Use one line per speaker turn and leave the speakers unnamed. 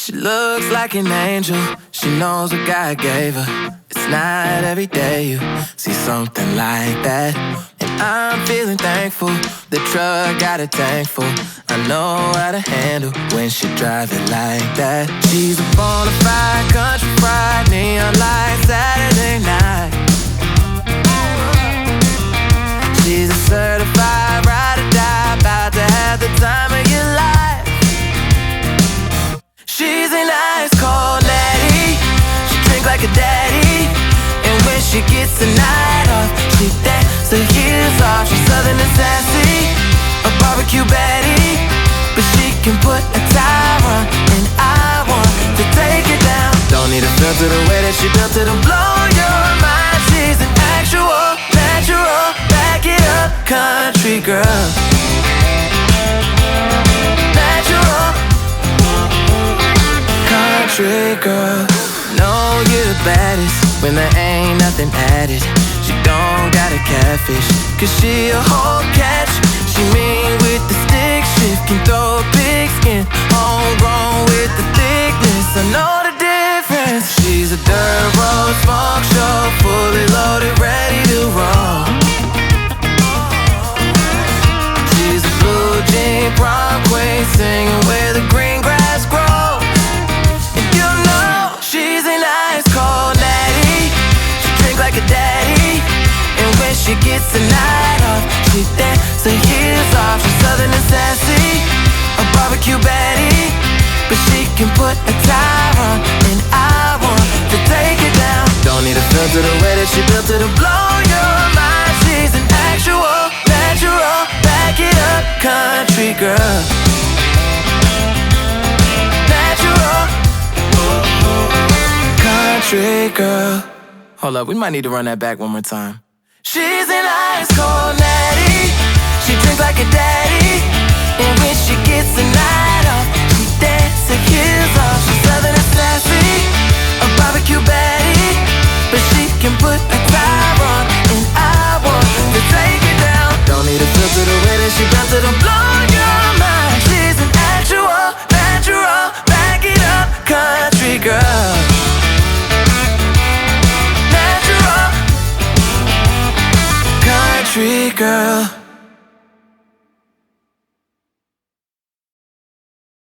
She looks like an angel. She knows what God gave her. It's not every day you see something like that. And I'm feeling thankful. The truck got a tank full. I know how to handle when she drive it like that. She's a bona fide country fried neon light Saturday night. She's a certified ride or die, about to have the time of your life. She's an ice cold lady. She drink like a daddy. And when she gets the night off, she dance her heels off. She's southern and sassy, a barbecue Betty, but she can put a tire on, and I want to take it down. Don't need a filter the way that she built it to blow your mind. She's an actual, natural, back it up, country girl. Natural, country girl. Know you're the baddest when there ain't nothing added. She don't got a catfish, cause she a whole catch. She mean with the stick shift, can throw a big skin, homegrown with the thickness. I know the difference. She's a dirt road smoke show, fully loaded, ready to roll. She's a blue jean prom queen, singing where the green grass grows. And you know she's an ice cold lady. She drink like a daddy, and when she gets the night off, she dance her heels off. She's southern and sassy, a barbecue Betty, but she can put a tire on, and I want to take it down. Don't need a filter the way that she built it to blow your mind. She's an actual, natural, back it up, country girl. Natural, country girl. Hold up, we might need to run that back one more time. She's an ice cold natty. She drink like a daddy, and when she gets the night off, she dance her heels off. She's southern and sassy, a barbecue Betty, but she can put a tire on, and I want to take it down. Don't need a filter the way that she built it to blow your mind. She's an actual, natural, back it up, country girl. Natural, country girl.